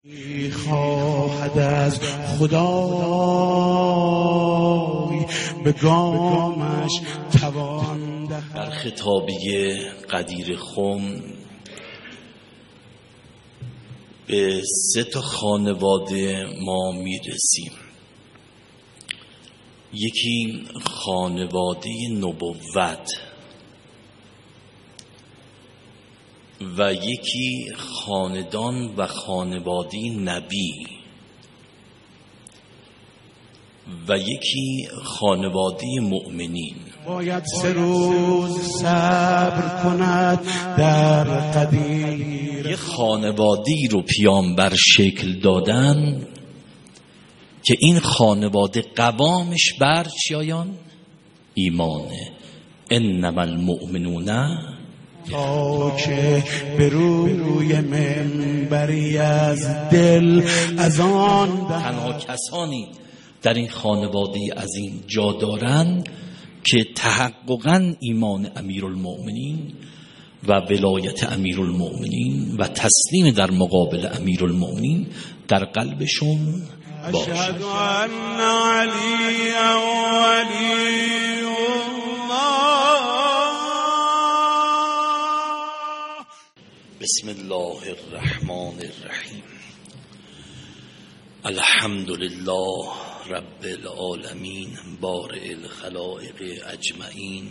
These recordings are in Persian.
خواهد از خدای به گامش توان دهد. در خطابی قدیر خم به 3 خانواده ما میرسیم. یکی خانواده نبوت و یکی خاندان و خانواده نبی و یکی خانواده مؤمنین. باید 3 روز صبر کند در قدیر. یه خانواده‌ای رو پیامبر شکل دادن که این خانواده قوامش بر چیایان؟ ایمانه. انما المؤمنون تا که به روی منبری از دل از آن تنها کسانی در این خانواده از این جا دارن که تحققاً ایمان امیرالمؤمنین و ولایت امیرالمؤمنین و تسلیم در مقابل امیرالمؤمنین در قلبشون باشه. اشهد ان علی ولی بسم الله الرحمن الرحیم. الحمد لله رب العالمین بارئ الخلائق اجمعین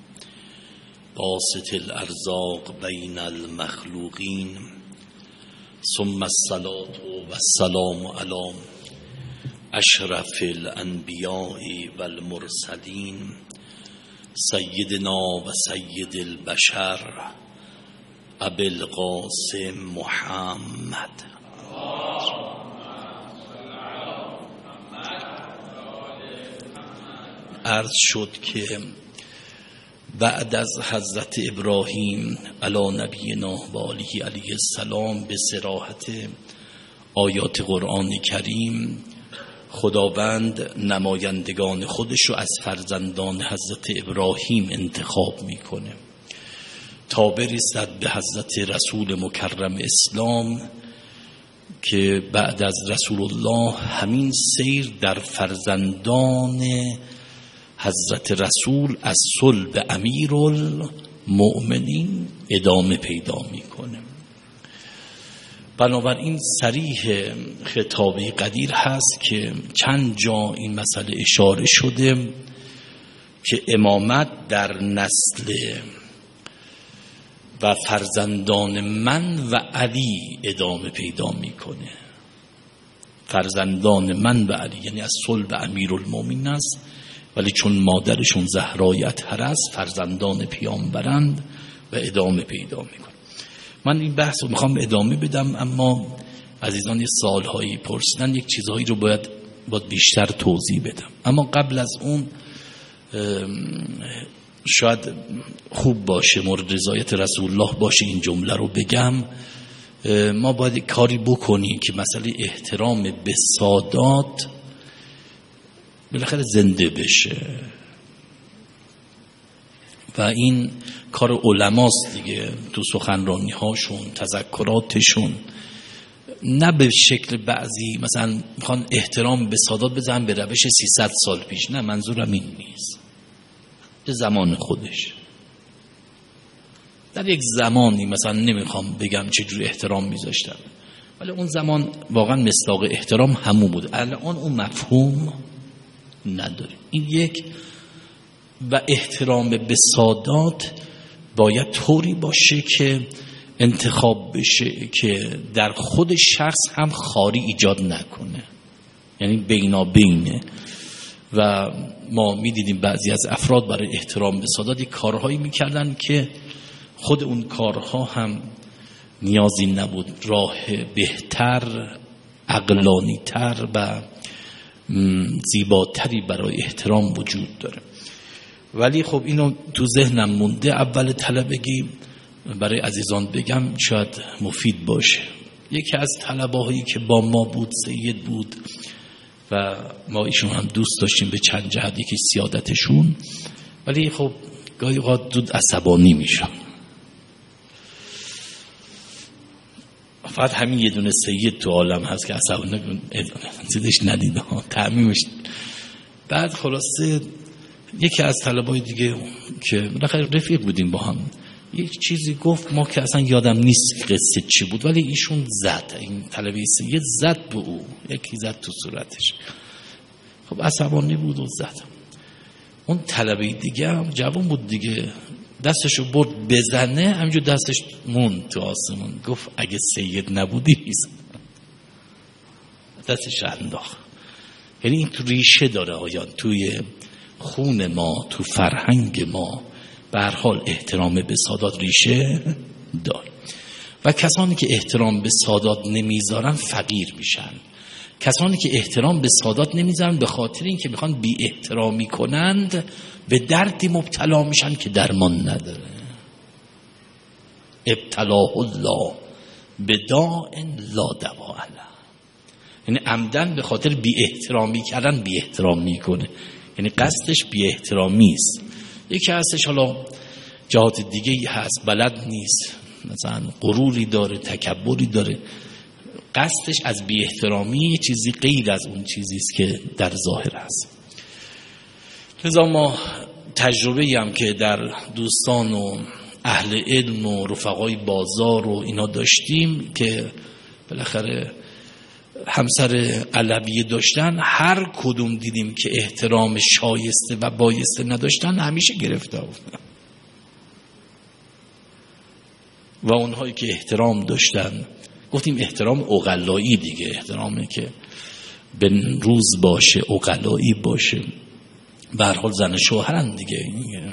باسط الارزاق بین المخلوقین ثم الصلاة والسلام علی اشرف الانبیاء والمرسلین سیدنا و سید البشر ابی القاسم محمد. عرض شد که بعد از حضرت ابراهیم علی نبینا و آله علیه السلام به صراحت آیات قرآن کریم خداوند نمایندگان خودش رو از فرزندان حضرت ابراهیم انتخاب میکنه تا برسد به حضرت رسول مکرم اسلام که بعد از رسول الله همین سیر در فرزندان حضرت رسول از صلب امیرالمؤمنین ادامه پیدا میکنه. بنابراین صریح خطابی قدیر هست که چند جا این مسئله اشاره شده که امامت در نسل و فرزندان من و علی ادامه پیدا میکنه. فرزندان من و علی یعنی از صلب امیرالمؤمنین است، ولی چون مادرشون زهرای اطهر است فرزندان پیامبرند و ادامه پیدا میکنه. من این بحث رو میخوام ادامه بدم، اما عزیزان سالهایی پرسیدن یک چیزهایی رو باید بیشتر توضیح بدم. اما قبل از اون شاید خوب باشه مورد رضایت رسول الله باشه این جمله رو بگم. ما باید کاری بکنیم که مسئله احترام به سادات بالاخره زنده بشه و این کار علماست دیگه، تو سخنرانی هاشون تذکراتشون، نه به شکل بعضی مثلا میخوان احترام به سادات بزنن به روش 300 سال پیش. نه، منظورم این نیست. به زمان خودش در یک زمانی مثلا نمیخوام بگم چجوری احترام میذاشتن، ولی اون زمان واقعا مصداق احترام همون بود. الان اون مفهوم نداره. این یک. و احترام به سادات باید طوری باشه که انتخاب بشه که در خود شخص هم خاری ایجاد نکنه، یعنی بینابینه. و ما میدیدیم بعضی از افراد برای احترام به سادات کارهایی میکردن که خود اون کارها هم نیازی نبود، راه بهتر، عقلانی‌تر و زیباتری برای احترام وجود داره. ولی خب اینو تو ذهنم مونده، اول طلبگی برای عزیزان بگم شاید مفید باشه. یکی از طلبهایی که با ما بود سید بود و ما ایشون هم دوست داشتیم به چند جهت، یکی سیادتشون، ولی خب گاهی اوقات زود عصبانی میشم. فقط همین یه دونه سید تو عالم هست که عصبانه چیزش ندیده ها، تعمیمش. بعد خلاصه یکی از طلبای دیگه که بالاخره رفیق بودیم با هم، یک چیزی گفت ما که اصلا یادم نیست قصه چی بود، ولی ایشون زد، این طلبه سید زد به او، یکی زد تو صورتش. خب عصبانی بود و زد. اون طلبه دیگه هم جوان بود دیگه، دستشو برد بزنه، همینجور دستش موند تو آسمون. گفت اگه سید نبودی میزن، دستش انداخت. یعنی این تو ریشه داره آیان، توی خون ما، تو فرهنگ ما به هر حال احترام به سادات ریشه داره. و کسانی که احترام به سادات نمیذارن فقیر میشن. کسانی که احترام به سادات نمیذارن به خاطر اینکه میخوان بی احترامی کنند به دردی مبتلا میشن که درمان نداره. ابتلاه الله بداء لا دوا له. یعنی عمدن به خاطر بی احترامی کردن بی احترام میکنه، یعنی قصدش بی احترامی است. یکی هستش حالا جهات دیگه هست، بلد نیست، مثلا غروری داره، تکبری داره، قصدش از بی احترامی چیزی غیر از اون چیزی است که در ظاهر است. لذا ما تجربه هم که در دوستان و اهل علم و رفقای بازار و اینا داشتیم که بالاخره همسر علویه داشتن، هر کدوم دیدیم که احترام شایسته و بایسته نداشتن همیشه گرفته بودن. و اونهایی که احترام داشتن، گفتیم احترام عقلایی دیگه، احترامی که به روز باشه، عقلایی باشه، به هر حال زن شوهرن دیگه.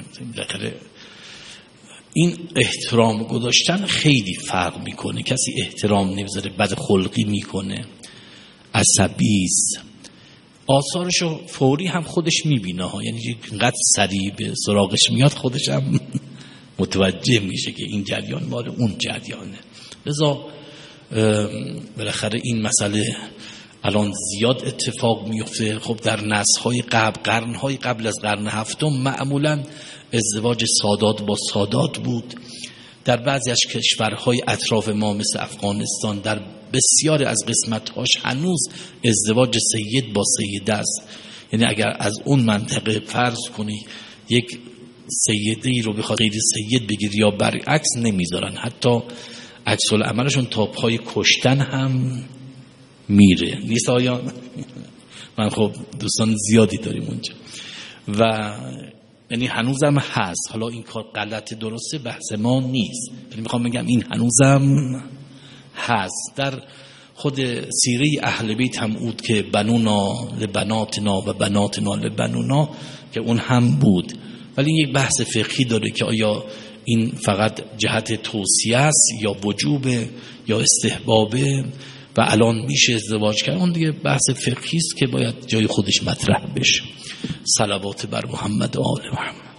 این احترام گذاشتن خیلی فرق میکنه. کسی احترام نمیذاره، بد خلقی میکنه، عصبی است، آثارشو فوری هم خودش میبینه ها. یعنی اینقدر سریع به سراغش میاد خودش هم متوجه میشه که این جریان مال اون جریانه. لذا بالاخره این مسئله الان زیاد اتفاق میفته. خب در نسل‌های قبل، قرن‌های قبل از قرن هفتم معمولاً ازدواج سادات با سادات بود. در بعضی از کشورهای اطراف ما مثل افغانستان، در بسیار از قسمت‌هاش هنوز ازدواج سید با سیده است. یعنی اگر از اون منطقه فرض کنی یک سیده‌ای رو بخواد غیر سید بگیر یا برعکس نمیذارن، حتی عکس العملشون تا پای کشتن هم میره. نیست آیا؟ من خب دوستان زیادی داریم اونجا و یعنی هنوزم هست. حالا این کار غلط درسته بحث ما نیست، یعنی میخوام بگم این هنوزم هست. در خود سیره اهل بیت هم بود که بنونا لبناتنا و بناتنا لبنونا، که اون هم بود. ولی یک بحث فقهی داره که آیا این فقط جهت توصیه است یا وجوبه یا استحبابه و الان میشه ازدواج کرد. اون دیگه بحث فقهی است که باید جای خودش مطرح بشه. صلوات بر محمد و آل محمد.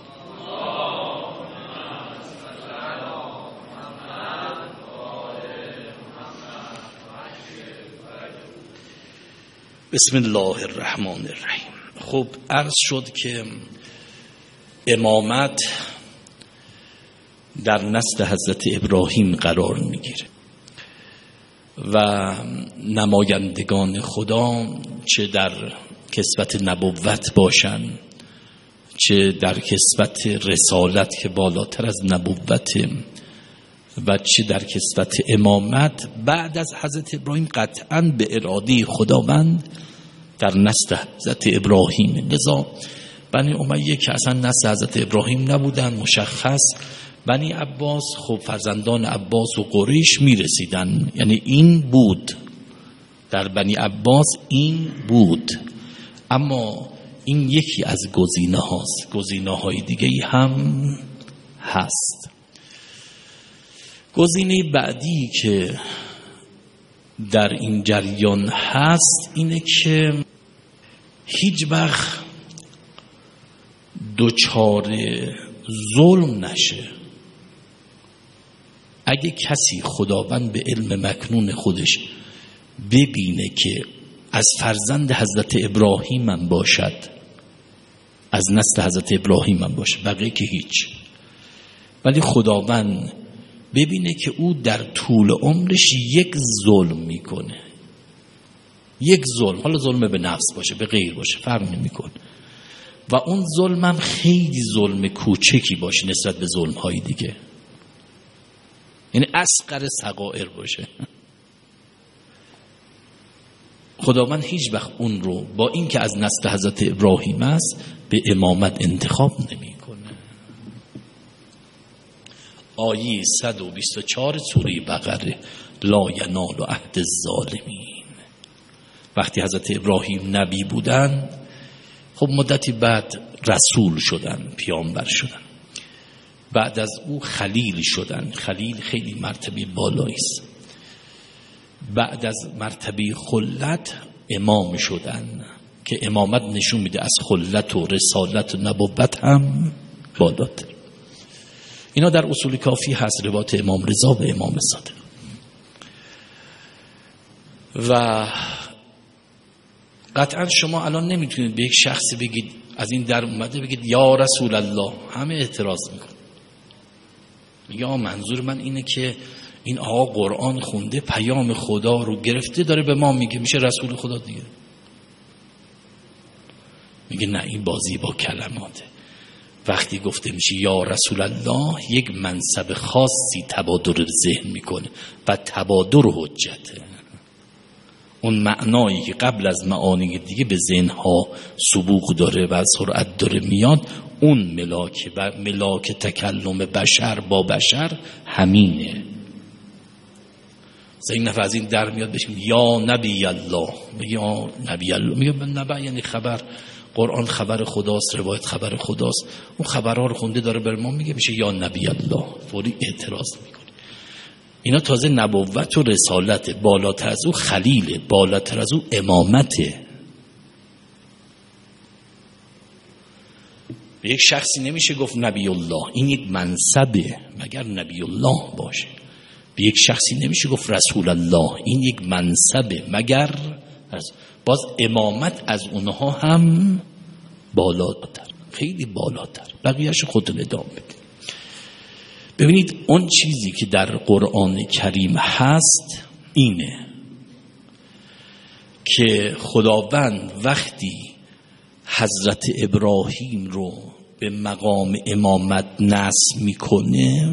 بسم الله الرحمن الرحیم. خب عرض شد که امامت در نسل حضرت ابراهیم قرار میگیره و نمایندگان خدا چه در کسوت نبوت باشن چه در کسوت رسالت که بالاتر از نبوت و چه در کسوت امامت بعد از حضرت ابراهیم قطعاً به اراده خداوند در نسل حضرت ابراهیم. لذا بنی امیه که اصلا نسل حضرت ابراهیم نبودن مشخص، بنی عباس خب فرزندان عباس و قریش میرسیدن، یعنی این بود در بنی عباس این بود. اما این یکی از گزینه هاست، گزینه های دیگه هم هست. گزینه بعدی که در این جریان هست اینه که هیچ وقت دچار ظلم نشه. اگه کسی خداوند به علم مکنون خودش ببینه که از فرزند حضرت ابراهیم هم باشد، از نسل حضرت ابراهیم هم باشه، بقیه که هیچ، ولی خداوند ببینه که او در طول عمرش یک ظلم میکنه، یک ظلم، حالا ظلم به نفس باشه به غیر باشه فرق نمیکنه، و اون ظلم هم خیلی ظلم کوچکی باشه نسبت به ظلم های دیگه، یعنی اصغر صغائر باشه، خداوند هیچ وقت اون رو با این که از نسل حضرت ابراهیم است به امامت انتخاب نمیکنه. آیه 124 سوره بقره، لا ینال عهد الظالمین. وقتی حضرت ابراهیم نبی بودن، خب مدتی بعد رسول شدن، پیامبر شدن، بعد از او خلیل شدن. خلیل خیلی مرتبه بالایی است. بعد از مرتبه خلت امام شدن که امامت نشون میده از خلت و رسالت و نبوت هم بالاتر. اینا در اصول کافی هست، روایت امام رضا و امام صادق. و قطعا شما الان نمیتونید به یک شخصی بگید از این در اومده بگید یا رسول الله، همه اعتراض میکن، یا منظور من اینه که این آقا قرآن خونده، پیام خدا رو گرفته، داره به ما میگه میشه رسول خدا دیگه. میگه نه، این بازی با کلماته. وقتی گفته میشه یا رسول الله، یک منصب خاصی تبادر ذهن میکنه و تبادر حجته. اون معنایی که قبل از معانی دیگه به ذهنها سبوق داره و سرعت داره میاد، اون ملاک و ملاک تکلم بشر با بشر همینه. این نفر از این در میاد بهش میگه یا نبی الله، یا نبی الله، میگه نبی یعنی خبر، قرآن خبر خداست، روایت خبر خداست، اون خبرها رو خونده داره بر ما میگه، میشه یا نبی الله، فوری اعتراض میکنه. اینا تازه نبوت و رسالت، بالاتر از او خلیله، بالاتر از او امامته. به یک شخصی نمیشه گفت نبی الله، این یک منصبه مگر نبی الله باشه. به یک شخصی نمیشه گفت رسول الله، این یک منصبه مگر باز امامت از اونها هم بالاتر، خیلی بالاتر. بقیهش خودتون ادامه بدید. ببینید اون چیزی که در قرآن کریم هست اینه که خداوند وقتی حضرت ابراهیم رو به مقام امامت نصب میکنه،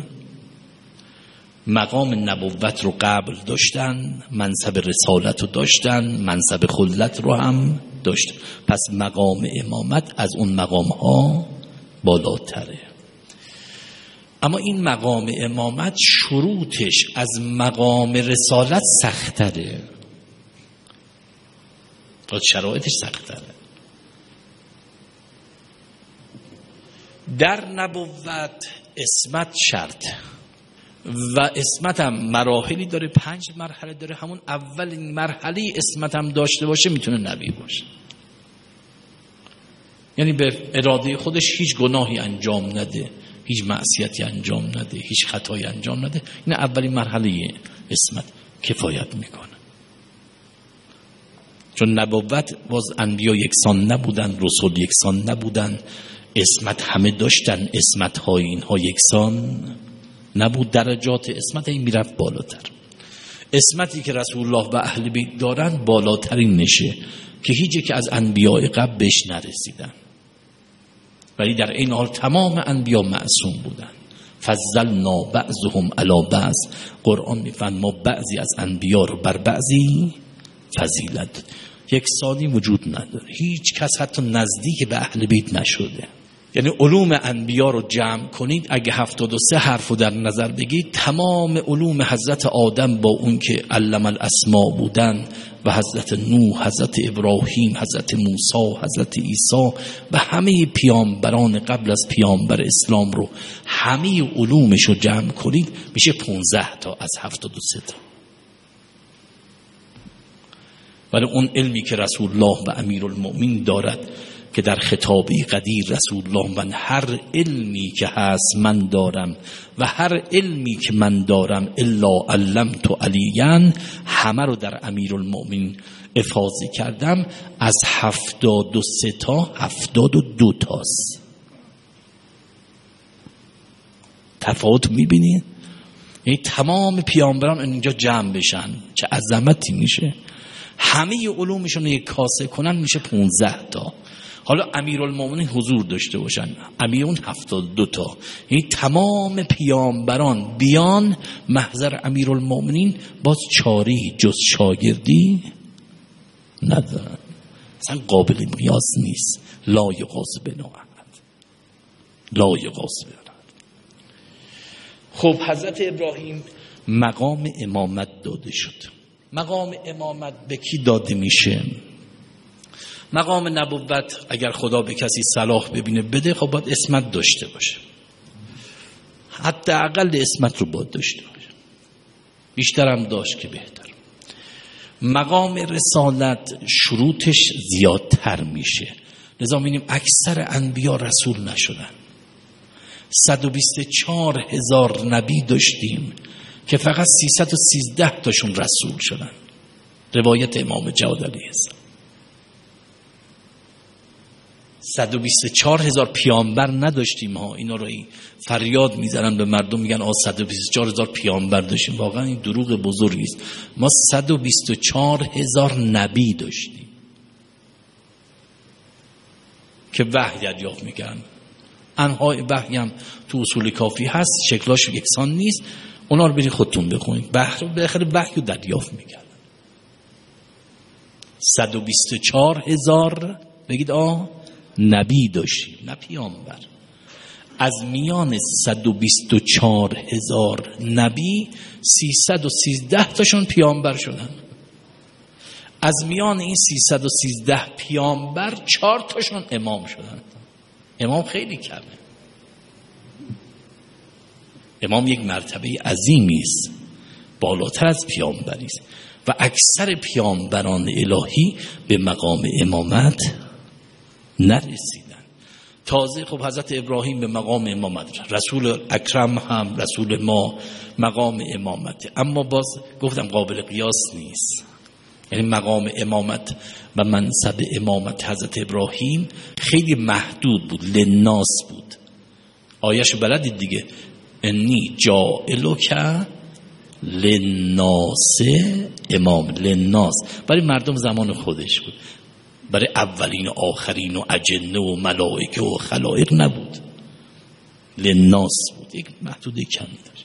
مقام نبوت رو قبل داشتن، منصب رسالت رو داشتن، منصب خلت رو هم داشتن، پس مقام امامت از اون مقام ها بالاتره. اما این مقام امامت شروطش از مقام رسالت سختره، شرایطش سختره. در نبوت اسمت شرط و اسمت هم مراحلی داره، 5 مرحله داره. همون اولین مرحله اسمت هم داشته باشه میتونه نبی باشه، یعنی به اراده خودش هیچ گناهی انجام نده، هیچ معصیتی انجام نده، هیچ خطایی انجام نده. این اولین مرحله اسمت کفایت میکنه. چون نبوت باز انبیا یکسان نبودن، رسول یکسان نبودن، اسمت همه داشتن، اسمت های اینها یکسان نبود، درجات اسمت این میرفت بالاتر. اسمتی که رسول الله و اهل بیت دارن بالاترین نشه که هیچی که از انبیاء قبل بهش نرسیدن، ولی در این حال تمام انبیا معصوم بودن. فضلنا بعضهم علی بعض، قرآن میفرماید ما بعضی از انبیا رو بر بعضی فضیلت، یکسانی وجود نداره. هیچ کس حتی نزدیک به اهل بیت نشده. یعنی علوم انبیا رو جمع کنید، اگه 73 حرف رو در نظر بگید، تمام علوم حضرت آدم با اون که علم الاسماء بودن و حضرت نوح، حضرت ابراهیم، حضرت موسی، حضرت عیسی و همه پیامبران قبل از پیامبر اسلام رو، همه علومش رو جمع کنید میشه 15 تا از 73 تا. ولی اون علمی که رسول الله و امیرالمؤمنین دارد که در خطابی قدیر رسول الله من هر علمی که هست من دارم و هر علمی که من دارم الا علمت علیاً، همه رو در امیرالمؤمنین افاضه کردم، از 73 تا 72 تاست. تفاوت میبینید؟ یعنی تمام پیامبران اینجا جمع بشن چه عظمتی میشه. همه علومشون رو یک کاسه کنن میشه 15 تا. حالا امیرالمومنین حضور داشته باشن، امیرون 72 تا، یعنی تمام پیامبران بیان محضر امیرالمومنین، باز چاری جز شاگردی ندارن. اصلا قابل قیاس نیست. لا یقاس بنا احد، لا یقاس بنا احد. خب حضرت ابراهیم مقام امامت داده شد. مقام امامت به کی داده میشه؟ مقام نبوت اگر خدا به کسی صلاح ببینه بده، خب باید اسمت داشته باشه، حتی اقل اسمت رو باید داشته باشه، بیشتر هم داشت که بهتر. مقام رسالت شروطش زیادتر میشه، لذا می‌بینیم اکثر انبیا رسول نشدن. 124,000 نبی داشتیم که فقط 313 تاشون رسول شدن. روایت امام جواد علیه السلام. 124,000 پیامبر نداشتیم ها. اینا رو فریاد میزنن به مردم، میگن 124,000 پیامبر داشتیم. واقعا این دروغ بزرگی است. ما 124,000 نبی داشتیم که وحی دریافت میکنن. انواع وحی هم تو اصول کافی هست، شکلاش یکسان نیست، اونا رو برید خودتون بخونید. بالاخره وحی رو دریافت میکنن. 124,000 بگید نبی داشتیم، نه پیامبر. از میان 124,000 نبی 313 تاشون پیامبر شدن. از میان این 313 پیامبر 4 تاشون امام شدن. امام خیلی کمه. امام یک مرتبه عظیمی است، بالاتر از پیامبری است و اکثر پیامبران الهی به مقام امامت نرسیدن. تازه خب حضرت ابراهیم به مقام امامت، رسول اکرم هم رسول ما مقام امامت، اما باز گفتم قابل قیاس نیست. یعنی مقام امامت و منصب امامت حضرت ابراهیم خیلی محدود بود، للناس بود. آیه‌ش بلدید دیگه، انی جاعلک للناس امام. للناس برای مردم زمان خودش بود، برای اولین و آخرین و اجنه و ملائکه و خلائق نبود، للناس بود، یک محدوده کمی داشت.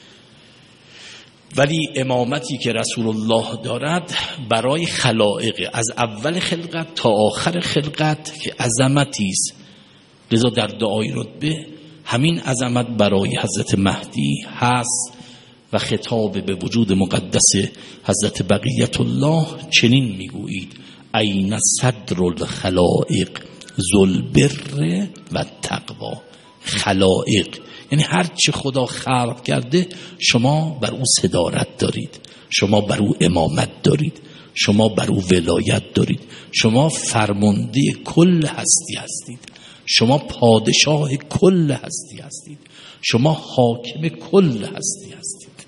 ولی امامتی که رسول الله دارد برای خلائق، از اول خلقت تا آخر خلقت، که عظمتی است. لذا در دعای رتبه همین عظمت برای حضرت مهدی هست و خطاب به وجود مقدس حضرت بقیت الله چنین میگویید: این صدر الخلائق ذوالبر و تقوا. خلائق یعنی هر چه خدا خلق کرده شما بر او صدارت دارید، شما بر او امامت دارید، شما بر او ولایت دارید، شما فرمانده کل هستی هستید، شما پادشاه کل هستی هستید، شما حاکم کل هستی هستید.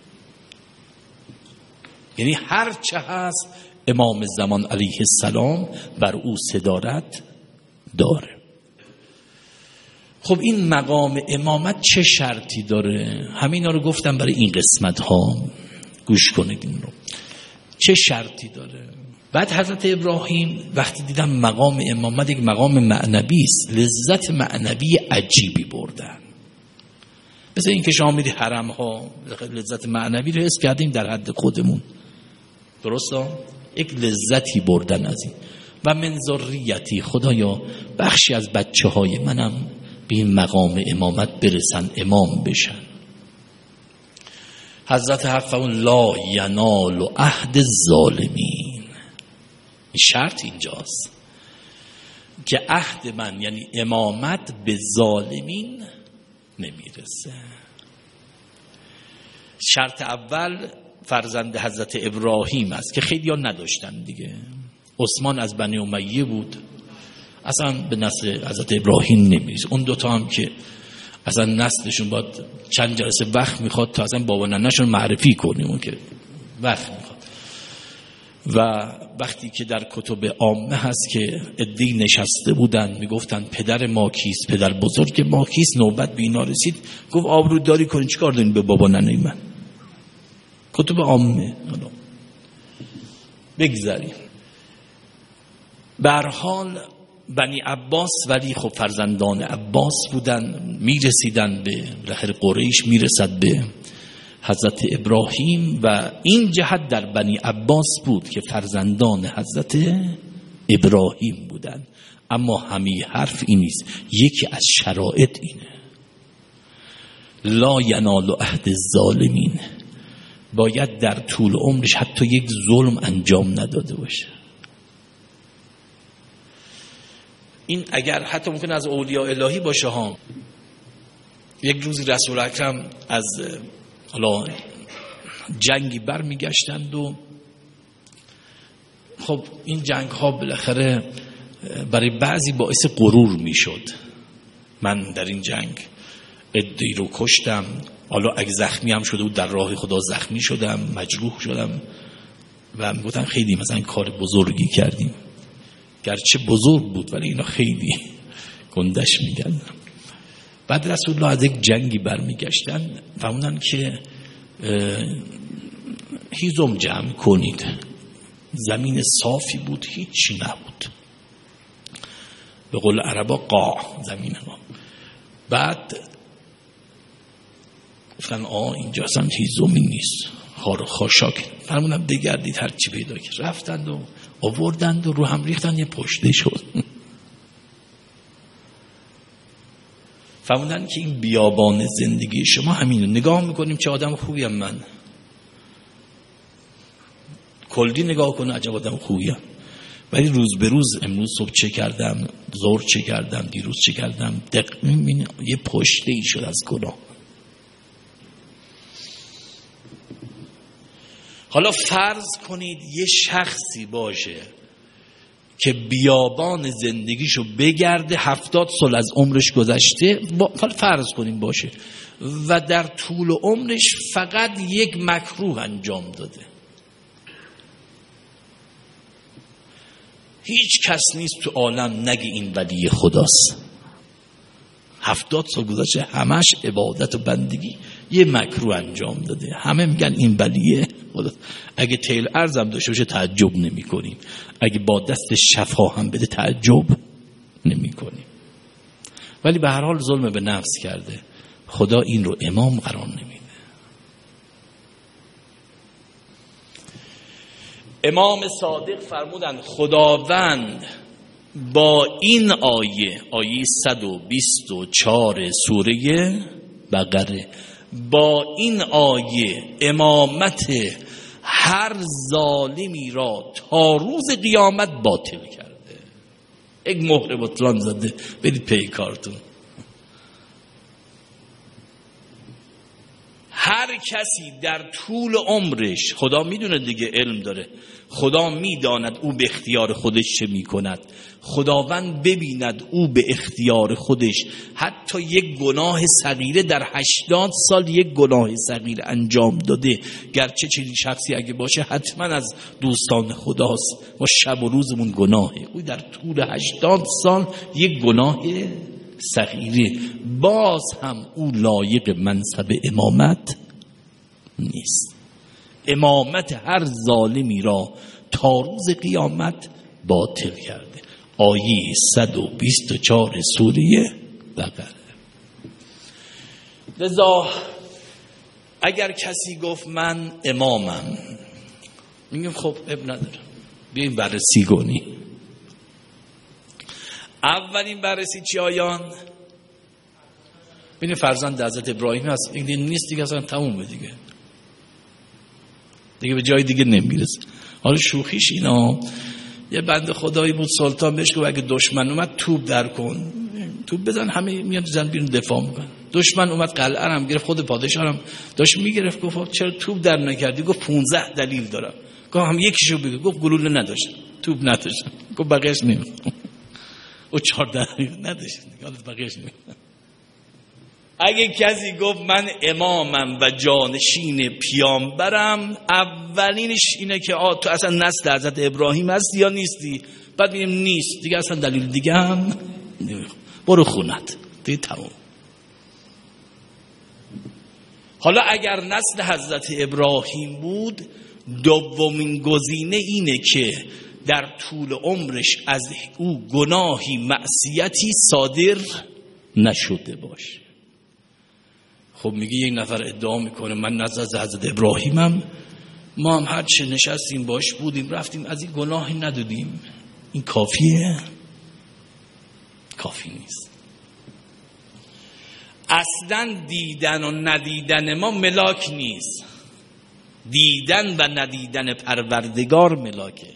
یعنی هر چه هست امام زمان علیه السلام بر او صدارت داره. خب این مقام امامت چه شرطی داره؟ همینا رو گفتم برای این قسمت ها، گوش کنید این رو. چه شرطی داره؟ بعد حضرت ابراهیم وقتی دیدم مقام امامت یک مقام معنوی است، لذت معنوی عجیبی بردن. مثل این که شما میری حرم ها، لذت معنوی رو حس کردیم در حد خودمون، درسته؟ یک لذتی بردن از این. و من ذریتی، خدایا بخشی از بچه های منم به این مقام امامت برسن، امام بشن. حضرت حق فرمود لا ینال عهد الظالمین. شرط اینجاست که عهد من یعنی امامت به ظالمین نمیرسه. شرط اول فرزند حضرت ابراهیم است که خیلی ها نداشتن دیگه. عثمان از بنی امیه بود، اصلا به نسل حضرت ابراهیم نمیرسه. اون دوتا هم که اصلا نسلشون باید چند جلسه وقت میخواد تا اصلا بابا ننه‌شون معرفی کنیم، اون که وقت میخواد. و وقتی که در کتب عامه هست که عده‌ای نشسته بودن میگفتن پدر ما کیست، پدر بزرگ ما کیست، نوبت به اینا رسید گفت آبرو داری کنین چیکار دارین به بابا ننه من. کتب عامه. بگذاریم. به هر حال بنی عباس ولی خب فرزندان عباس بودن، میرسیدن به لخر قریش، میرسد به حضرت ابراهیم و این جهت در بنی عباس بود که فرزندان حضرت ابراهیم بودن. اما همه حرف این نیست، یکی از شرایط اینه لا ینال عهد الظالمین، باید در طول عمرش حتی یک ظلم انجام نداده باشه. این اگر حتی ممکن از اولیاء الهی باشه ها. یک روزی رسول اکرم از حالا جنگی برمیگشتند و خب این جنگ ها بالاخره برای بعضی باعث غرور میشد. من در این جنگ عده‌ای رو کشتم، حالا اگه زخمی هم شده بود در راه خدا زخمی شدم، مجروح شدم و میگفتن خیلی مثلا کار بزرگی کردیم، گرچه بزرگ بود ولی اینا خیلی گندش میگن. بعد رسول الله از یک جنگی برمیگشتن فهموندن که هیزم جمع کنید. زمین صافی بود، هیچی نبود، به قول عربا قاع زمین ما. بعد گفتن اینجا اصلا هیزمی نیست، خاشاک. فرمودن بگردید هر چی پیدا کرد. رفتند و آوردند و رو هم ریختن، یه پشته شد. فرمودن که این بیابان زندگی شما همینه. نگاه میکنیم چه آدم خوبیم، من کلی نگاه کنه عجب آدم خوبیم، ولی روز به روز امروز صبح چه کردم، ظهر چه کردم، دیروز چه کردم، یه پشته ای شد از گناه. حالا فرض کنید یه شخصی باشه که بیابان زندگیشو بگرده، 70 سال از عمرش گذشته، فرض کنیم باشه، و در طول عمرش فقط یک مکروه انجام داده. هیچ کس نیست تو عالم نگه این ولی خداست. 70 سال گذشته همش عبادت و بندگی، یه مکروه انجام داده، همه میگن این ولیه خداست. اگه تیل ارزم داشته باشه تعجب نمی کنیم، اگه با دست شفا هم بده تعجب نمی کنیم. ولی به هر حال ظلم به نفس کرده، خدا این رو امام قرار نمیده. امام صادق فرمودن خداوند با این آیه 124 سوره بقره، با این آیه امامت هر ظالمی را تا روز قیامت باطل کرده. یک مهر بطلان زده، برید پی کارتون. هر کسی در طول عمرش، خدا میدونه دیگه، علم داره، خدا میداند او به اختیار خودش چه میکند. خداوند ببیند او به اختیار خودش حتی یک گناه صغیره در 80 سال یک گناه صغیر انجام داده، گرچه چنین شخصی اگه باشه حتما از دوستان خداست، ما شب و روزمون گناهه، او در طول 80 سال یک گناه صغیره، باز هم او لایق منصب امامت نیست. امامت هر ظالمی را تا روز قیامت باطل کرده. آیه 124 سوره بقره. لذا اگر کسی گفت من امامم، میگم خب اب ندارم، بیاییم بررسی کنی. اولین بررسی چی آیان؟ ببین فرزند حضرت ابراهیم هست، این نیست دیگه، اصلا تمومه دیگه به جای دیگه نمیرسه. حالا شوخیش اینا، یه بنده خدایی بود سلطان بهش گفت اگه دشمن اومد توپ در کن، توپ بزن، همه میان زن بیرون دفاع میکنن. دشمن اومد قلعه هم گرفت، خود پادشاه هم داشت میگرفت، گفت چرا توپ در نکردی؟ گفت 15 دلیل دارم. گفت هم یکیشو بگو. گفت گلوله نداشت، توپ نداشت. گفت بقیه‌اش نمیخوام. او 14 نداشت، حالا بقیه‌اش نمیخوام. اگه کسی گفت من امامم و جانشین پیامبرم، اولینش اینه که تو اصلا نسل حضرت ابراهیم هستی یا نیستی؟ بعد میگیم نیست دیگه، اصلا دلیل دیگه هم برو خونت دیگه، تمام. حالا اگر نسل حضرت ابراهیم بود، دومین گزینه اینه که در طول عمرش از او گناهی معصیتی صادر نشده باشه. خب میگه یک نفر ادعا میکنه من نزد حضرت ابراهیمم، ما هم هر چه نشستیم باش بودیم رفتیم از این گناهی ندادیم، این کافیه؟ کافی نیست. اصلا دیدن و ندیدن ما ملاک نیست، دیدن و ندیدن پروردگار ملاکه.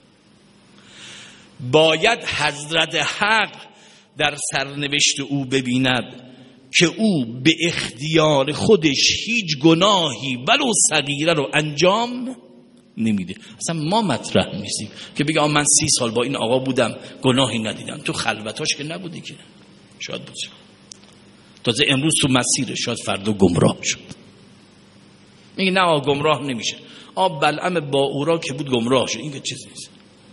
باید حضرت حق در سرنوشت او ببیند که او به اختیار خودش هیچ گناهی ولو صغیره رو انجام نمیده. اصلا ما مطرح نیستیم که بگه من 30 سال با این آقا بودم گناهی ندیدم. تو خلوتاش که نبودی که، شاید بود تازه امروز تو مسیره، شاید فردا گمراه شد. میگه نه گمراه نمیشه. بلعم باورا که بود گمراه شد، این که چیز نیست.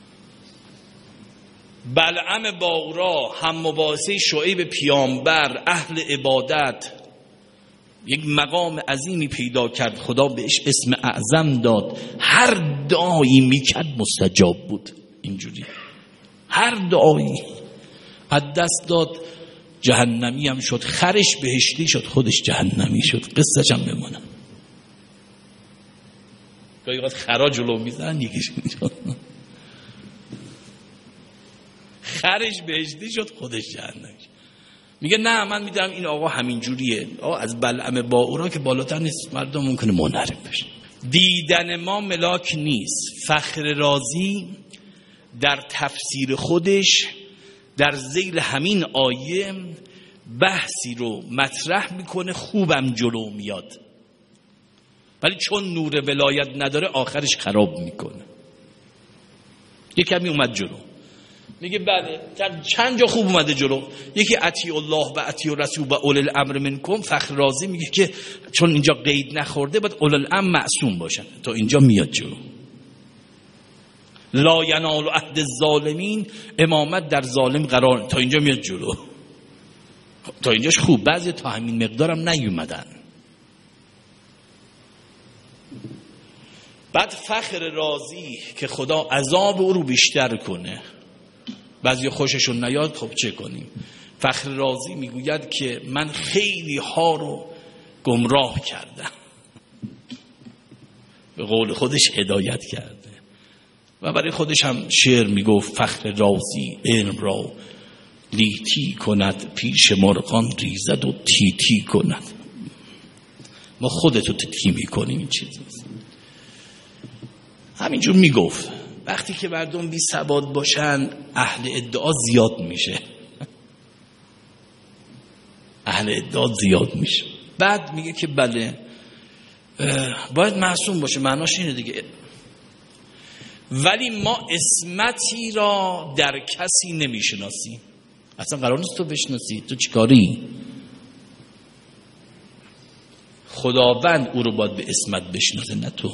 بلعم باورا هم مباحثه شعیب پیامبر، اهل عبادت، یک مقام عظیمی پیدا کرد، خدا بهش اسم اعظم داد، هر دعایی میکرد مستجاب بود. اینجوری هر دعایی از دست داد، جهنمی هم شد، خرش بهشتی شد، خودش جهنمی شد. قصه‌ش هم بمونه. گاهی وقت خرا جلو میزنن، یکیش اینجا خرش بهشتی شد، خودش جهنمی شد. میگه نه من میدونم این آقا همین جوریه. از بلعم باورا که بالاتر نیست، مردم ممکنه منحرف بشه. دیدن ما ملاک نیست. فخر رازی در تفسیر خودش در ذیل همین آیه بحثی رو مطرح میکنه، خوبم جلو میاد، ولی چون نور ولایت نداره آخرش خراب میکنه. یک کمی اومد جلو، میگه بله چند جا خوب اومده جلو. یکی اطیع الله و اطیع رسول و اول الامر منکم. فخر رازی میگه که چون اینجا قید نخورده باید اول الامر معصوم باشن، تا اینجا میاد جلو. لا ینال عهد الظالمین، امامت در ظالم قرار، تا اینجا میاد جلو. تا اینجاش خوب. بعضی تا همین مقدارم نیومدن. بعد فخر رازی که خدا عذاب او رو بیشتر کنه، بعضی خوششون نیاد، خب چه کنیم. فخر رازی میگوید که من خیلی ها رو گمراه کردم، به قول خودش هدایت کرده. و برای خودش هم شعر میگفت فخر رازی علم را لیتی کند، پیش مرغان ریزد و تیتی کند. ما خودتو تیتی میکنیم، این چیز نیست. همینجور میگفت وقتی که مردم بی ثبات باشن اهل ادعا زیاد میشه، اهل ادعا زیاد میشه. بعد میگه که بله باید معصوم باشه، معناش اینه دیگه، ولی ما اسمتی را در کسی نمیشناسیم. اصلا قرار نیست تو بشناسی، تو چیکاری؟ خداوند او رو باید به اسمت بشناسه، نه تو.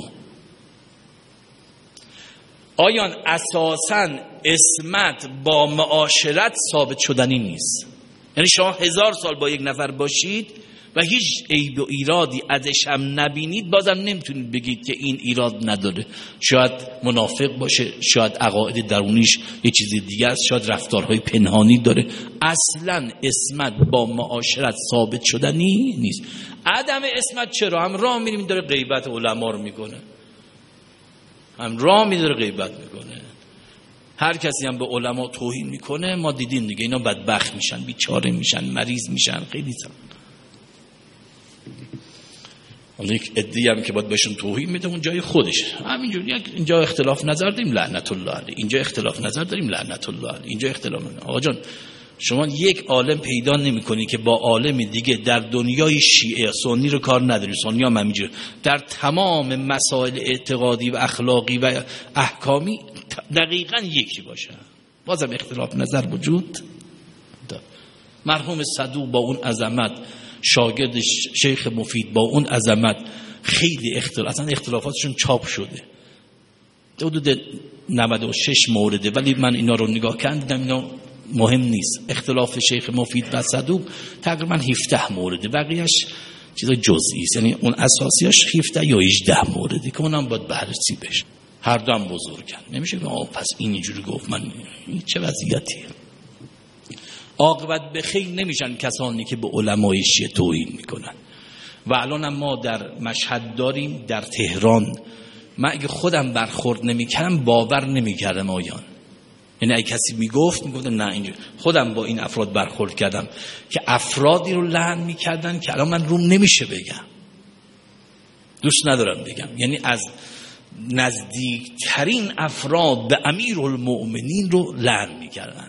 آیان اساساً اسمت با معاشرت ثابت شدنی نیست. یعنی شما 1000 سال با یک نفر باشید و هیچ عیب و ایرادی ازش هم نبینید، بازم نمیتونید بگید که این ایراد نداره. شاید منافق باشه، شاید عقاید درونیش یه چیز دیگه است، شاید رفتارهای پنهانی داره. اصلا اسمت با معاشرت ثابت شدنی نیست. عدم اسمت چرا؟ هم راه میریم داره غیبت علما رو میکنه، هم راه میداره غیبت میکنه. هر کسی هم به علما توهین میکنه، ما دیدیم دیگه، اینا بدبخت میشن، بیچاره میشن، مریض میشن، خیلی زن. حالا یک عده‌ای هم که باید بهشون توهین میده اون جای خودش. همینجوری اینجا اختلاف نظر داریم لعنت الله علیه، اینجا اختلاف نظر داریم لعنت الله علیه، اینجا اختلاف نظر. آقا جان شما یک عالم پیدا نمی‌کنی که با عالم دیگه در دنیای شیعه سنی رو کار نداری، سنی هم همینجوری در تمام مسائل اعتقادی و اخلاقی و احکامی دقیقاً یکی باشه، بازم اختلاف نظر وجود داره. مرحوم صدوق با اون عظمت، شاگرد شیخ مفید با اون عظمت، خیلی اصلا اختلافاتشون چاپ شده، حدود 96 مورده، ولی من اینا رو نگاه کردم، اینا مهم نیست. اختلاف شیخ مفید و صدوق تقریبا 17 مورده، بقیهش چیزای جزئی است، یعنی اون اساسیاش 17 یا 18 موردی که اونم باید بررسی بشه. هر دو هم بزرگن، نمیشه که پس این اینجوری گفت من این چه وضعیتیه. عاقبت به خیر نمیشن کسانی که به علمای شیعه توهین میکنن. و الان ما در مشهد داریم، در تهران. من اگه خودم برخورد نمیکردم باور نمیکردم آیان، یعنی اگه کسی میگفت نه اینجوری. خودم با این افراد برخورد کردم که افرادی رو لعن میکردن که الان من روم نمیشه بگم، دوست ندارم بگم، یعنی از نزدیکترین افراد به امیرالمؤمنین رو لعن میکردن.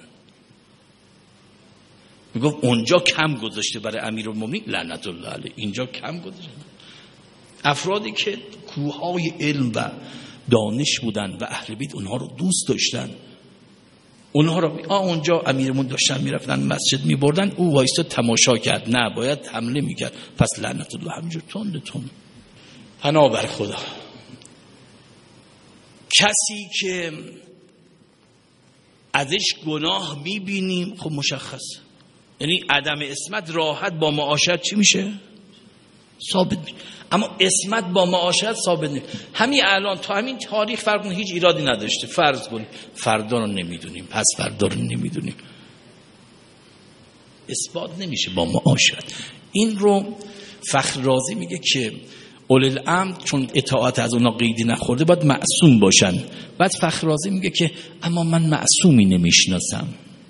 میگفت اونجا کم گذاشته برای امیرالمؤمنین لعنت الله علیه، اینجا کم گذاشته. افرادی که کوههای علم و دانش بودن و اهل بیت اونها رو دوست داشتن، اونها رو اونجا امیرمون داشتن میرفتن مسجد میبردن، او وایستا تماشا کرد، نه باید حمله میکرد، پس لعنت الله. همینجور تند پناه بر خدا. کسی که ازش گناه میبینیم خب مشخصه، یعنی عدم عصمت راحت با معاشرت چی میشه؟ ثابت میشه. اما عصمت با معاشرت ثابت نمیشه. همین الان تا همین تاریخ فرق هیچ ایرادی نداشته. فرض کنیم فردا رو نمیدونیم، پس فردا رو نمیدونیم، اثبات نمیشه با معاشرت. این رو فخر رازی میگه که اولي الامر چون اطاعت از اونا قیدی نخورده باید معصوم باشن. بعد فخر رازی میگه که اما من معصومی نمیشناسم.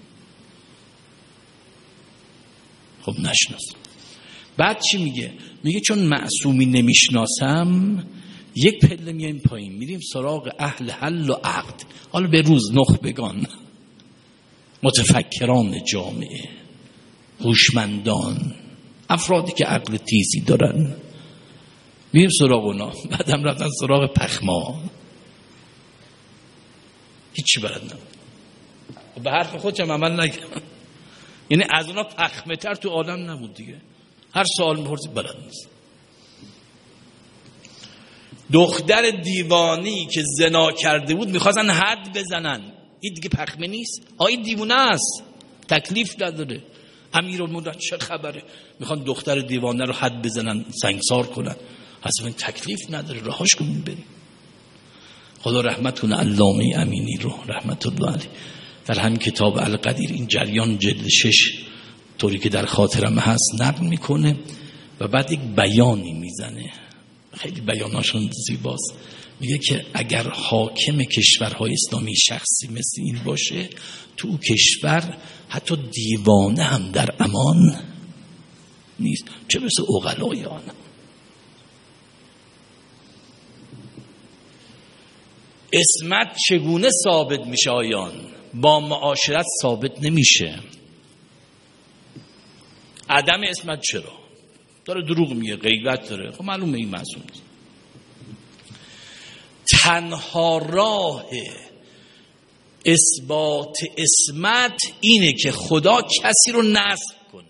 خب نشناسم. بعد چی میگه؟ میگه چون معصومی نمیشناسم یک پله میایم پایین، میریم سراغ اهل حل و عقد. حالا به روز نخبگان، متفکران جامعه، هوشمندان، افرادی که عقل تیزی دارن، میریم سراغ اونا. بعدم رفتن سراغ پخما، هیچی بلد نبود، به حرف خودم عمل نکرد. یعنی از اونا پخمه تر تو عالم نبود دیگه. هر سوال میپرسید بلد نیست. دختر دیوانی که زنا کرده بود میخواستن حد بزنن، این دیگه پخمه نیست؟ این دیوانه است، تکلیف نداره. امیرالمومنین چه خبره؟ میخوان دختر دیوانه رو حد بزنن، سنگسار کنن، اصلا تکلیف نداره، رهاش کنیم بریم. خدا رحمت کنه علامه امینی رو رحمت الله علیه، در همین کتاب القدیر این جریان جلد 6 طوری که در خاطرم هست نقل میکنه و بعد یک بیانی میزنه، خیلی بیاناشون زیباست. میگه که اگر حاکم کشورهای اسلامی شخصی مثل این باشه، تو کشور حتی دیوانه هم در امان نیست، چه برسه عقلای آن. عصمت چگونه ثابت میشه آیان؟ با معاشرت ثابت نمیشه. عدم عصمت چرا؟ داره دروغ میگه، غیبت داره، خب معلومه این معصوم نیست. تنها راه اثبات عصمت اینه که خدا کسی رو نصب کنه،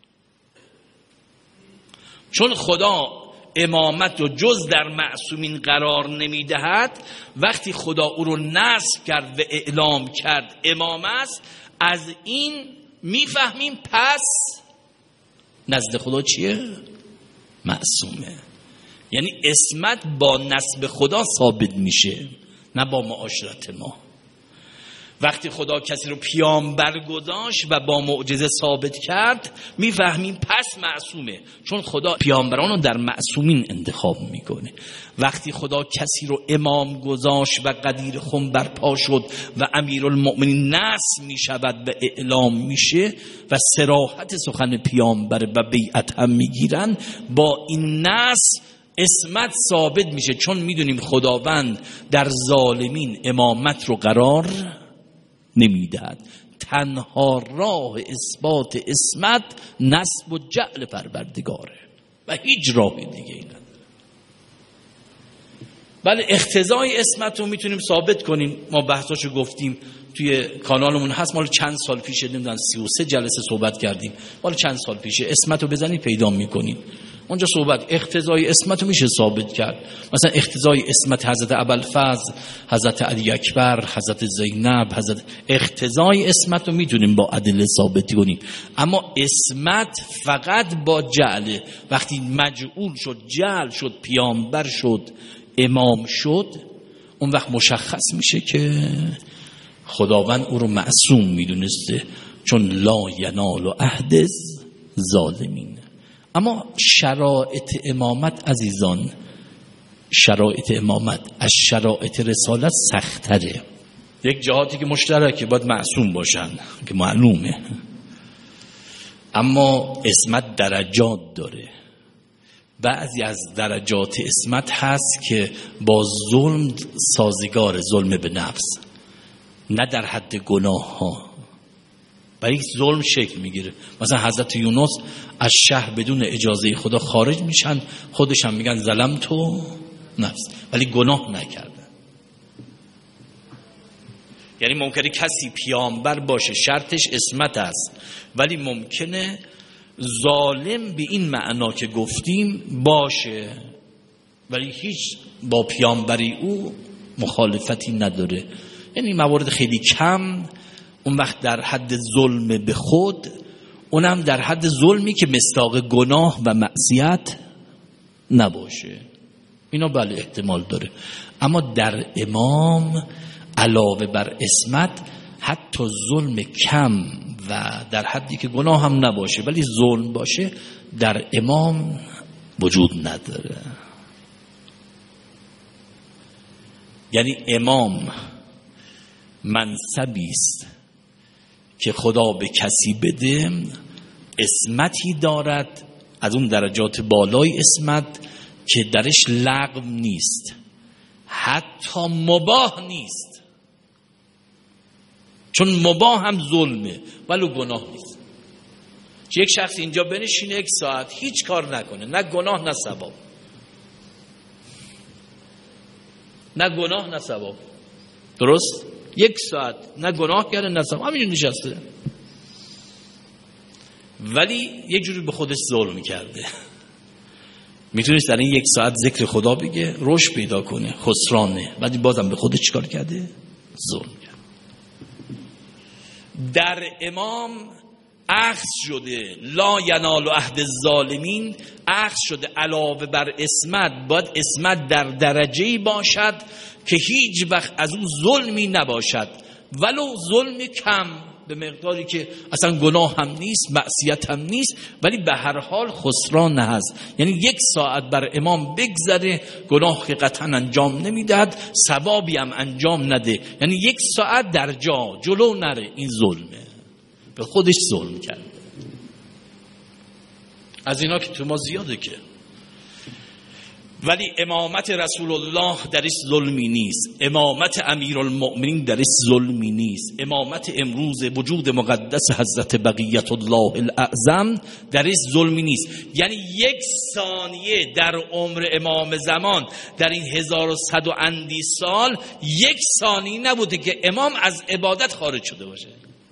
چون خدا امامت رو جز در معصومین قرار نمیدهد. وقتی خدا او رو نصب کرد و اعلام کرد امام است، از این میفهمیم پس نزد خدا چیه؟ معصومه. یعنی عصمت با نسب خدا ثابت میشه، نه با معاشرت ما. وقتی خدا کسی رو پیامبر گذاشت و با معجزه ثابت کرد، میفهمیم پس معصومه، چون خدا پیامبران رو در معصومین انتخاب میکنه. وقتی خدا کسی رو امام گذاشت و قدیر خم برپا شد و امیرالمؤمنین نصب میشود و اعلام میشه و صراحت سخن پیامبر و بیعت هم میگیرن، با این نصب عصمت ثابت میشه، چون میدونیم خداوند در ظالمین امامت رو قرار نمیدهد. تنها راه اثبات عصمت نسب و جعل پروردگاره و هیچ راه دیگه ای نداره. بله اقتضای عصمت رو میتونیم ثابت کنیم، ما بحثاشو گفتیم توی کانالمون هست، مال چند سال پیشه، نمیدونم 33 جلسه صحبت کردیم، مال چند سال پیشه. عصمت رو بزنید پیدا میکنید، اونجا صحبت اقتضای عصمت رو میشه ثابت کرد. مثلا اقتضای عصمت حضرت ابوالفضل، حضرت علی اکبر، حضرت زینب، اقتضای عصمت رو میتونیم با ادله ثابت کنیم، اما عصمت فقط با جعل. وقتی مجعول شد، جعل شد، پیامبر شد، امام شد، اون وقت مشخص میشه که خداوند او رو معصوم میدونسته، چون لا ینال عهد ظالمین. اما شرایط امامت عزیزان، شرایط امامت از شرایط رسالت سخت‌تره. یک جهاتی که مشترکه باید معصوم باشن که معلومه، اما عصمت درجات داره. بعضی از درجات عصمت هست که با ظلم سازگار، ظلم به نفس، نه در حد گناه ها، برای ظلم شکل میگیره. مثلا حضرت یونس از شهر بدون اجازه خدا خارج میشن، خودش هم میگن ظلم تو نفس، ولی گناه نکردن. یعنی ممکنه کسی پیامبر باشه، شرطش عصمت است، ولی ممکنه ظالم به این معنا که گفتیم باشه، ولی هیچ با پیامبری او مخالفتی نداره. یعنی موارد خیلی کم، اون وقت در حد ظلم به خود، اونم در حد ظلمی که مصداق گناه و معصیت نباشه، اینا بله احتمال داره. اما در امام علاوه بر عصمت حتی ظلم کم و در حدی که گناه هم نباشه ولی ظلم باشه در امام وجود نداره. یعنی امام منصبی است که خدا به کسی بده، عصمتی دارد از اون درجات بالای عصمت که درش لغو نیست، حتی مباح نیست، چون مباح هم ظلمه ولو گناه نیست. یک شخص اینجا بنشینه 1 ساعت هیچ کار نکنه، نه گناه نه ثواب، نه گناه نه ثواب، درست؟ 1 ساعت نه گناه کرده نه ثواب، همینجور نشسته، ولی یک جوری به خودش ظلم کرده. میتونست در این 1 ساعت ذکر خدا بگه، رشد پیدا کنه، خسرانه، ولی بازم به خودش چیکار کرده؟ ظلم کرده. در امام اخذ شده لا ینال عهد الظالمین، اخذ شده علاوه بر عصمت باید عصمت در درجه‌ای باشد که هیچ وقت از اون ظلمی نباشد، ولو ظلم کم، به مقداری که اصلا گناه هم نیست، معصیت هم نیست، ولی به هر حال خسران هست. یعنی 1 ساعت بر امام بگذره، گناه که قطعا انجام نمیدهد، ثوابی هم انجام نده، یعنی 1 ساعت در جا جلو نره، این ظلمه، به خودش ظلم کرده. از اینا که تو ما زیاده که، ولی امامت رسول الله درش ظلمی نیست، امامت امیرالمؤمنین درش ظلمی نیست، امامت امروز وجود مقدس حضرت بقیت الله الاعظم درش ظلمی نیست. یعنی 1 ثانیه در عمر امام زمان در این 1100 و اندی سال 1 ثانیه نبوده که امام از عبادت خارج شده باشه.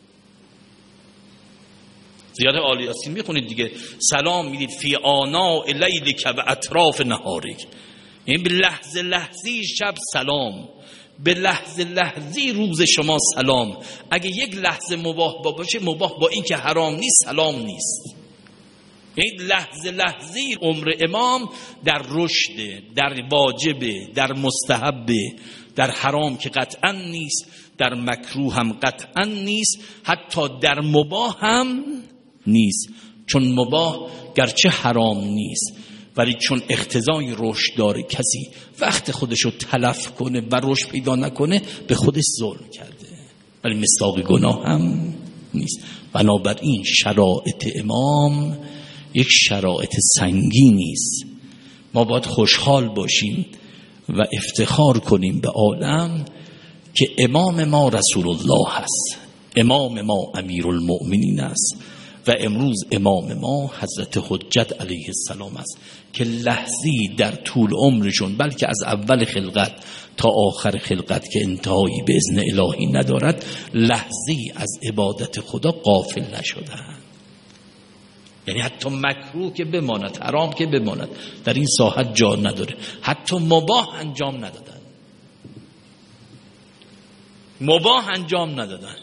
زیاده آل یاسین میخونید دیگه، سلام میدید فی آناء لیلک و اطراف نهارک، یعنی به لحظه لحظی شب سلام، به لحظه لحظی روز شما سلام. اگه 1 لحظه مباح باشه، مباح با این که حرام نیست سلام نیست. یعنی لحظه لحظی عمر امام در رشد، در واجبه، در مستحبه، در حرام که قطعا نیست، در مکروه هم قطعا نیست، حتی در مباح هم نیست. چون مباح گرچه حرام نیست ولی چون اقتضای رشد داره، کسی وقت خودشو تلف کنه و رشد پیدا نکنه به خودش ظلم کرده، ولی مصداق گناه هم نیست. بنابراین شرایط امام یک شرایط سنگینی است. ما باید خوشحال باشیم و افتخار کنیم به عالم که امام ما رسول الله است، امام ما امیرالمؤمنین است و امروز امام ما حضرت حجت علیه السلام است که لحظی در طول عمرشون، بلکه از اول خلقت تا آخر خلقت که انتهایی به اذن الهی ندارد، لحظی از عبادت خدا غافل نشدند. یعنی حتی مکروه که بماند، حرام که بماند، در این ساحت جا نداره. حتی مباح انجام ندادن، مباح انجام ندادن.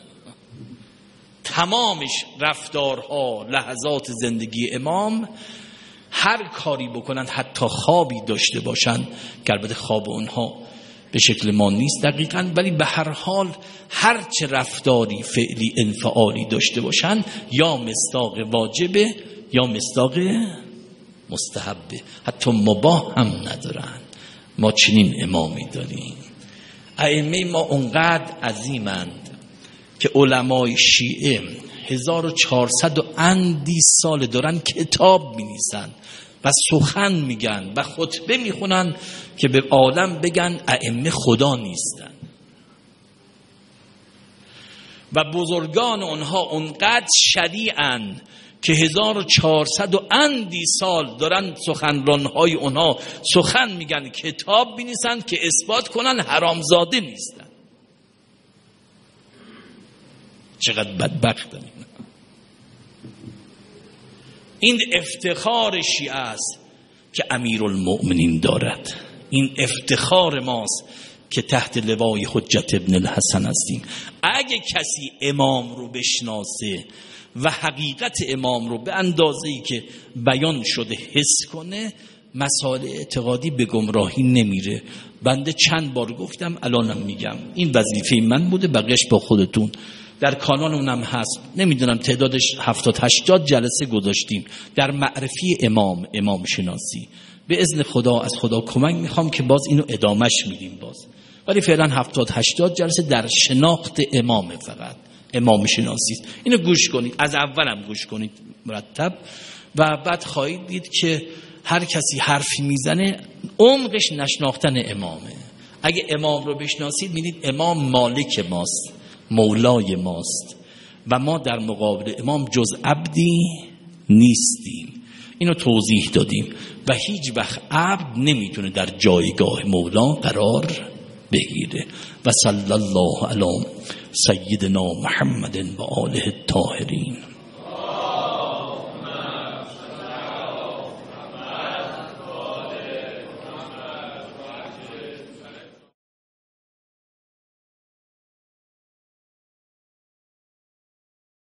تمامش رفتارها، لحظات زندگی امام، هر کاری بکنن، حتی خوابی داشته باشن که البته خواب اونها به شکل ما نیست دقیقاً، ولی به هر حال هر چه رفتاری، فعلی، انفعالی داشته باشن یا مصداق واجبه یا مصداق مستحبه، حتی مباح هم ندارن. ما چنین امامی داریم. ائمه ما اونقدر عظیمند که علمای شیعه 1400 و اندی سال دارن کتاب می‌نویسن و سخن میگن و خطبه میخونن که به عالم بگن ائمه خدا نیستن. و بزرگان اونها اونقدر شریعن که 1400 و اندی سال دارن سخنرانهای اونها سخن میگن، کتاب بنویسن که اثبات کنن حرامزاده نیستن. چقدر بدبختن. این افتخار شیعه است که امیرالمؤمنین دارد. این افتخار ماست که تحت لوای حجت ابن الحسن هستیم. اگه کسی امام رو بشناسه و حقیقت امام رو به اندازه‌ای که بیان شده حس کنه، مسائل اعتقادی به گمراهی نمیره. بنده چند بار گفتم، الانم میگم، این وظیفه من بوده، بقیش با خودتون. در کانال اونم هست، نمیدونم تعدادش 70-80 جلسه گذاشتیم در معرفی امام شناسی. به اذن خدا از خدا کمک میخوام که باز اینو ادامش میدیم باز، ولی فعلا 70-80 جلسه در شناخت امام، فقط امام شناسی. اینو گوش کنید، از اولم گوش کنید مرتب و بعد خواهید دید که هر کسی حرفی میزنه عمقش نشناختن امامه. اگه امام رو بشناسید میدید امام مالک ماست، مولای ماست و ما در مقابل امام جز عبدی نیستیم. اینو توضیح دادیم و هیچ وقت عبد نمیتونه در جایگاه مولا قرار بگیره. و صلی الله علی سیدنا محمد و آله الطاهرین.